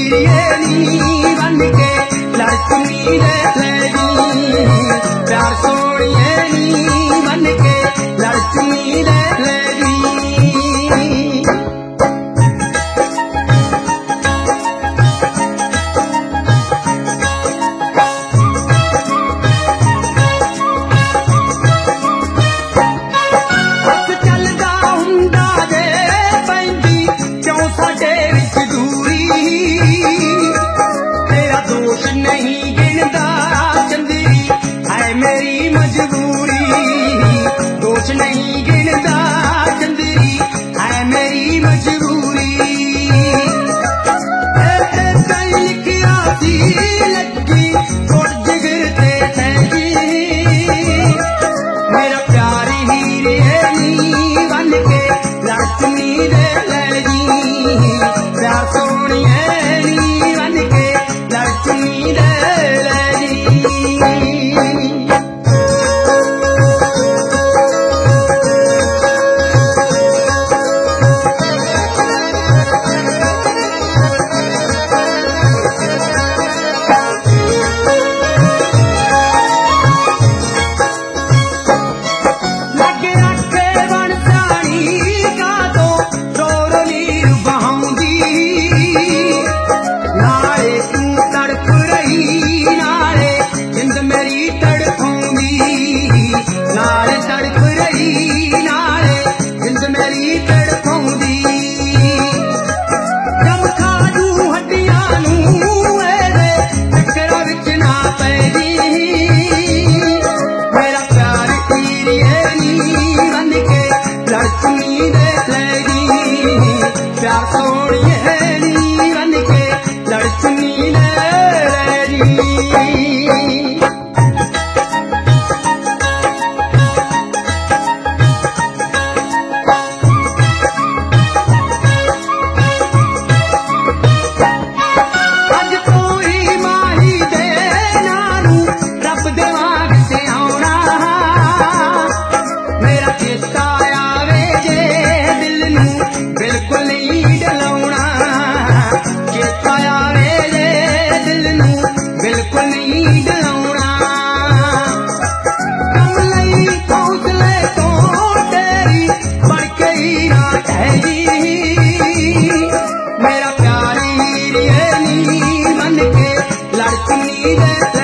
हीरे नी बन के लक्ष्मी दे लगी प्यार सोनिए नी बन के लक्ष्मी दे लगी नहीं गिनदा चंदेरी है मेरी मजबूरी दोष नहीं गिनदा चंदेरी है मेरी मजबूरी लिखिया सी लगी और जिगर ते ठहरी मेरा प्यार हीरे नी बन के लक्ष्मी दे लगी प्यार सोनिए नी बन के लक्ष्मी दे मेरा प्यार हीरे नी बन के लक्ष्मी दे